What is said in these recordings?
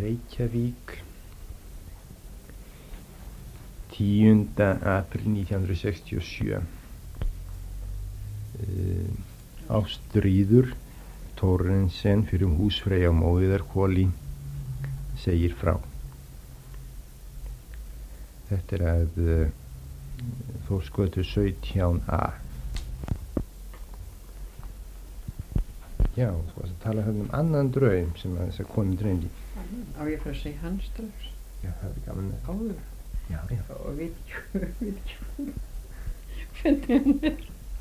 Reykjavík 10. apríl 1967. Ástríður Thorstensen fyrir húsfreyja á Móiðarhvoli segir frá. Þetta að Þórsgötu 17a. Já, þú varst að tala annan draum sem að þessa konu dreymdi. Á ég fyrir að segja hans draums? Já, það gaman með. Áður? Já. Og veit ekki hvernig hann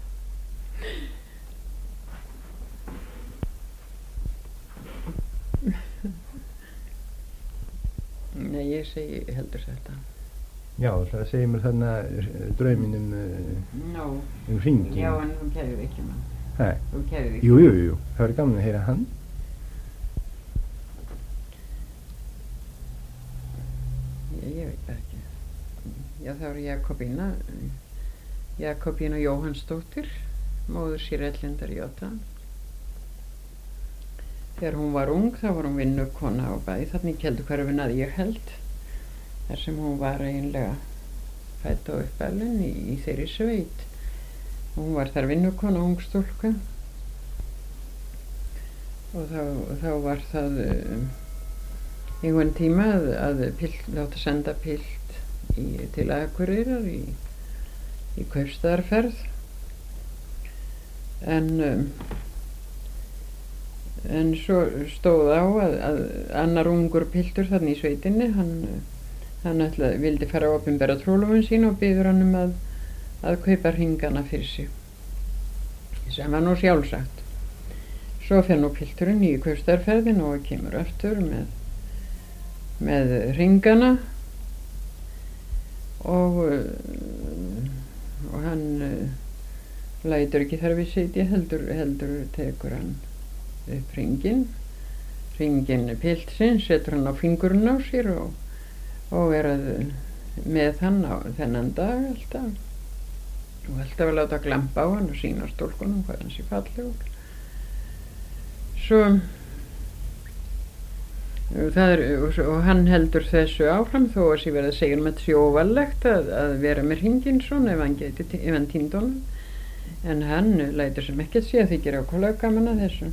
Nei, ég segi heldur þetta. Já, það segir mér drauminn hringinn. Já, en hún kærir ekki mann. Hæ? Hún kærir ekki. Jú, það var gaman að heyra hann. Ég veit ekki. Já, það var Jakobína Jóhannsdóttir, móður sér Ellendar Jóta. Þegar hún var ung, þá var hún vinnukona á bæ, þarna í Kelduhverfinu að ég held, þar sem hún var eiginlega fædd og uppalin í þeirri sveit. Hún var þar vinnukona, ung stúlka, og þá var það einhvern tíma að láta senda pilt til Akureyrar í kaupstaðarferð, en svo stóð á að annar ungur piltur þarna í sveitinni, hann vildi fara að opinbera trúlofun sín og biður hann að kaupa hringana fyrir sig, sem var nú sjálfsagt. Svo fer nú pilturinn í kaupstaðarferðin og kemur aftur með hringana og hann lætur ekki þar við sitja, heldur tekur hann upp hringinn piltsins, setur hann á fingurinn á sér og með hann á þennan dag alltaf að láta glampa á hann og sýna stúlkunum hvað hann sé fallegur. Svo og hann heldur þessu áfram þó að sér verið að segja þetta sé óvarlegt að vera með hringinn svona ef hann týndi honum, en hann lætur sem ekkert sé að þykir ákaflega gaman að þessu.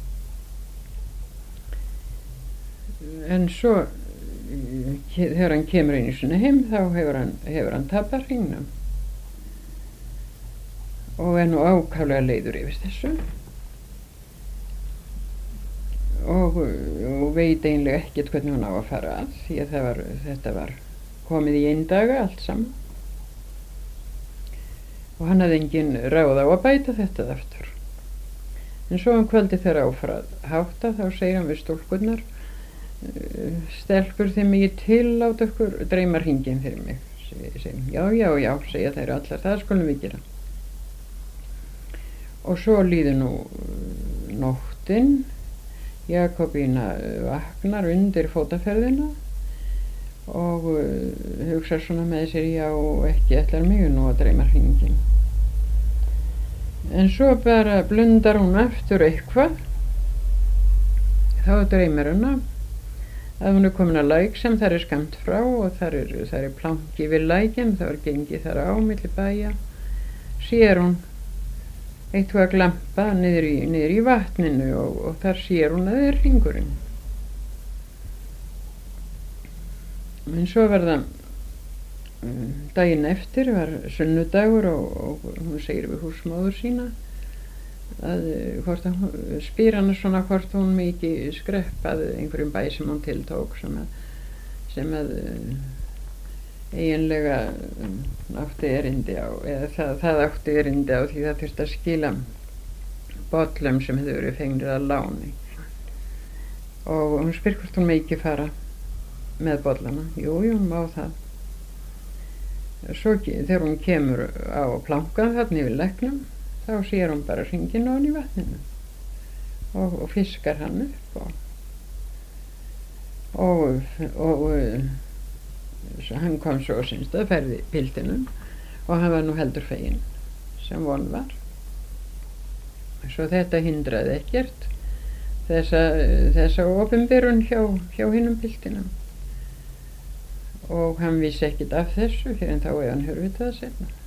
En svo þegar hann kemur einu sinni heim þá hefur hann tapað hringnum og nú ákaflega leiður yfir þessu og veit eiginlega ekkert hvernig hann á að fara að, því að þetta var komið í eindaga allt saman og hann hafði engin ráð á að bæta þetta aftur. En svo kvöldi þegar á fara að hátta þá segir hann við stúlkurnar: stelpur, þið megið tilláta ykkur dreyma hringinn fyrir mig. Já, segja þær allar, það skulum við gera. Og svo líður nú nóttin, Jakobína vaknar undir fótaferðina og hugsar svona með sér: já, ekki ætlar mig nú að dreyma hringinn. En svo bara blundar hún aftur eitthvað, þá dreymir hana að hún komin að læk sem þar skammt frá og þar planki við lækinn, þá gengið þar á milli bæja, sér hún eitthvað að glampa niður í vatninu og þar sér hún að það hringurinn. En svo var það daginn eftir, var sunnudagur og hún segir við húsmóður sína að spyr hana svona hvort hún mikið skreppaði einhverjum bæ sem hún tiltók sem að eiginlega átti erindi á, eða það átti erindi á því það þurfti að skila bollum sem hefur verið fengnir að láni og hún spyr hvort hún mikið fara með bollana. Jú, hún má það. Svo þegar hún kemur á plankan þarna yfir læknum þá sér hún bara hringinn ofan í vatninu og fiskar hann upp og hann kom svo sinns að ferði piltinum og hann var nú heldur feginn sem von var. Svo þetta hindraði ekkert þessa opinberun hjá hinum piltinum. Og hann vissi ekkert af þessu fyrir en þá hann hörfði það seinna.